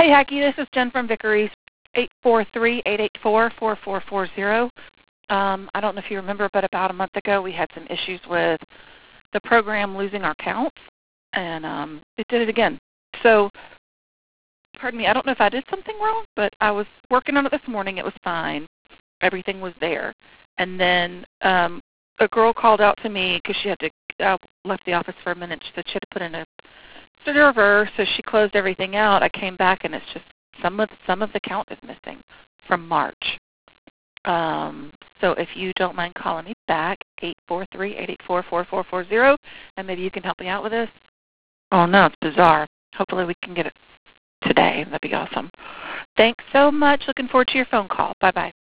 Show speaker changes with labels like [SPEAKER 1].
[SPEAKER 1] Hey, Hecky, this is Jen from Vickery, 843-884-4440. I don't know if you remember, but about a month ago we had some issues with the program losing our counts, and it did it again. So, pardon me, I don't know if I did something wrong, but I was working on it this morning. It was fine. Everything was there. And then a girl called out to me because she had to left the office for a minute. She said she had to put in a server, so she closed everything out. I came back, and it's just some of the count is missing from March. So if you don't mind calling me back, 843-884-4440, and maybe you can help me out with this. Oh, no, it's bizarre. Hopefully we can get it today. That'd be awesome. Thanks so much. Looking forward to your phone call. Bye-bye.